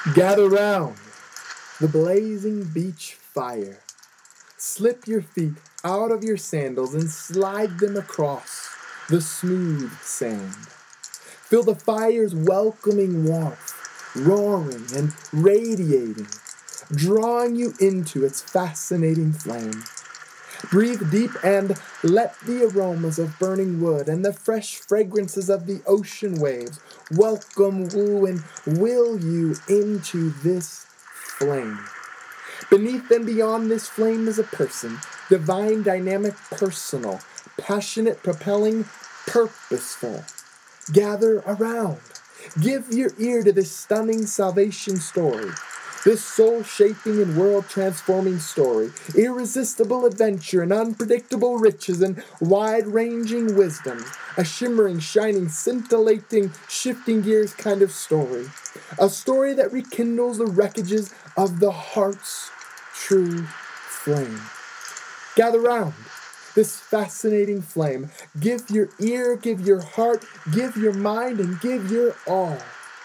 Gather round the blazing beach fire. Slip your feet out of your sandals and slide them across the smooth sand. Feel the fire's welcoming warmth, roaring and radiating, drawing you into its fascinating flame. Breathe deep and let the aromas of burning wood and the fresh fragrances of the ocean waves welcome, woo, and will you into this flame. Beneath and beyond this flame is a person, divine, dynamic, personal, passionate, propelling, purposeful. Gather around. Give your ear to this stunning salvation story. This soul-shaping and world-transforming story, irresistible adventure and unpredictable riches and wide-ranging wisdom, a shimmering, shining, scintillating, shifting gears kind of story. A story that rekindles the wreckages of the heart's true flame. Gather round this fascinating flame. Give your ear, give your heart, give your mind, and give your all.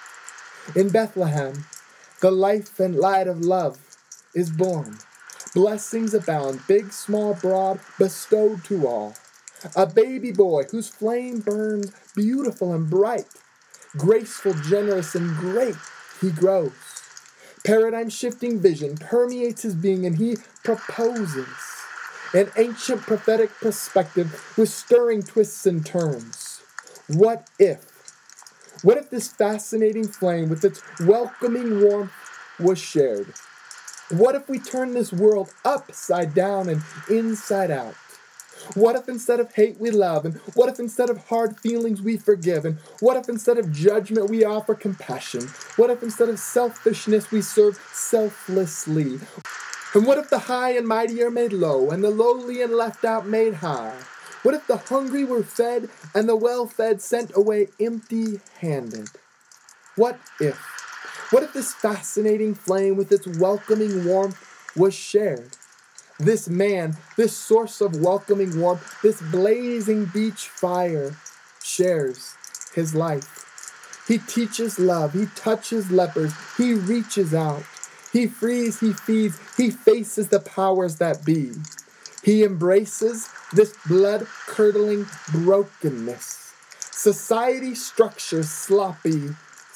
In Bethlehem, the life and light of love is born. Blessings abound, big, small, broad, bestowed to all. A baby boy whose flame burns beautiful and bright. Graceful, generous, and great he grows. Paradigm-shifting vision permeates his being, and he proposes an ancient prophetic perspective with stirring twists and turns. What if? What if this fascinating flame with its welcoming warmth was shared? What if we turn this world upside down and inside out? What if instead of hate we love? And what if instead of hard feelings we forgive? And what if instead of judgment we offer compassion? What if instead of selfishness we serve selflessly? And what if the high and mighty are made low, and the lowly and left out made high? What if the hungry were fed, and the well-fed sent away empty-handed? What if? What if this fascinating flame with its welcoming warmth was shared? This man, this source of welcoming warmth, this blazing beach fire, shares his life. He teaches love. He touches lepers. He reaches out. He frees, he feeds, he faces the powers that be. He embraces this blood-curdling brokenness. Society structure sloppy,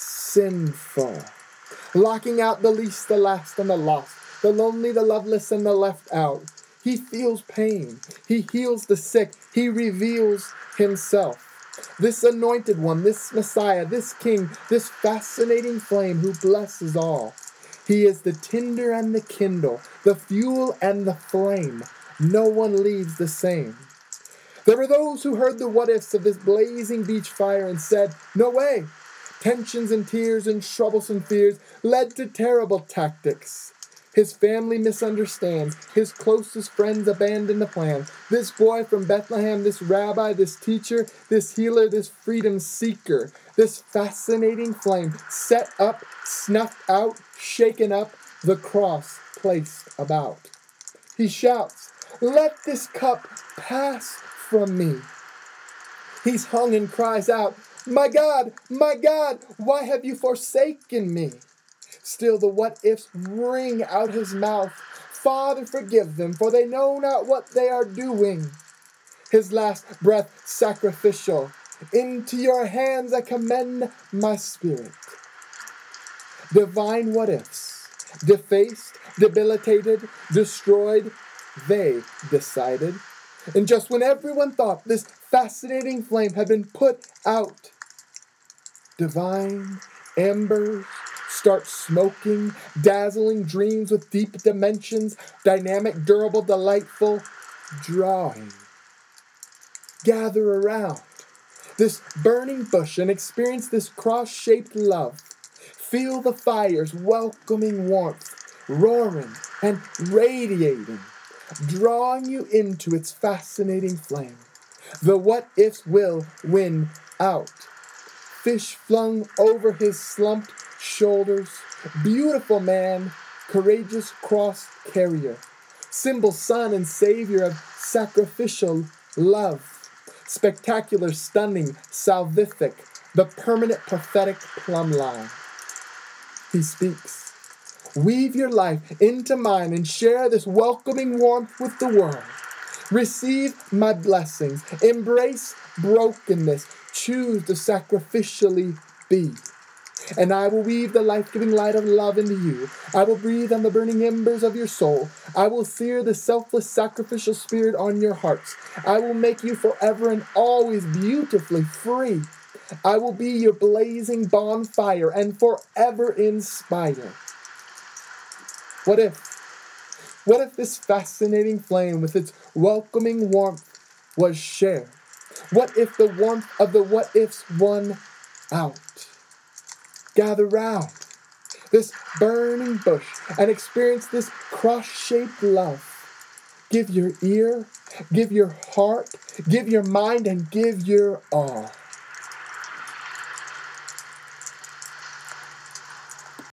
sinful. Locking out the least, the last, and the lost. The lonely, the loveless, and the left out. He feels pain. He heals the sick. He reveals himself. This anointed one, this Messiah, this King, this fascinating flame who blesses all. He is the tinder and the kindle, the fuel and the flame. No one leaves the same. There were those who heard the what-ifs of this blazing beach fire and said, "No way." Tensions and tears and troublesome fears led to terrible tactics. His family misunderstands. His closest friends abandon the plan. This boy from Bethlehem, this rabbi, this teacher, this healer, this freedom seeker, this fascinating flame set up, snuffed out, shaken up, the cross placed about. He shouts, "Let this cup pass from me." He's hung and cries out, my God, why have you forsaken me?" Still the what-ifs ring out his mouth. "Father, forgive them, for they know not what they are doing." His last breath sacrificial. "Into your hands I commend my spirit." Divine what-ifs. Defaced, debilitated, destroyed, they decided. And just when everyone thought this fascinating flame had been put out, divine embers start smoking, dazzling dreams with deep dimensions, dynamic, durable, delightful, drawing. Gather around this burning bush and experience this cross-shaped love. Feel the fire's welcoming warmth, roaring and radiating, drawing you into its fascinating flame. The what-ifs will win out. Fish flung over his slumped shoulders, beautiful man, courageous cross carrier, symbol, son, and savior of sacrificial love, spectacular, stunning, salvific, the permanent prophetic plumb line. He speaks. Weave your life into mine and share this welcoming warmth with the world. Receive my blessings. Embrace brokenness. Choose to sacrificially be. And I will weave the life-giving light of love into you. I will breathe on the burning embers of your soul. I will sear the selfless sacrificial spirit on your hearts. I will make you forever and always beautifully free. I will be your blazing bonfire and forever inspire. What if this fascinating flame with its welcoming warmth was shared? What if the warmth of the what-ifs won out? Gather round this burning bush and experience this cross-shaped love. Give your ear, give your heart, give your mind, and give your all.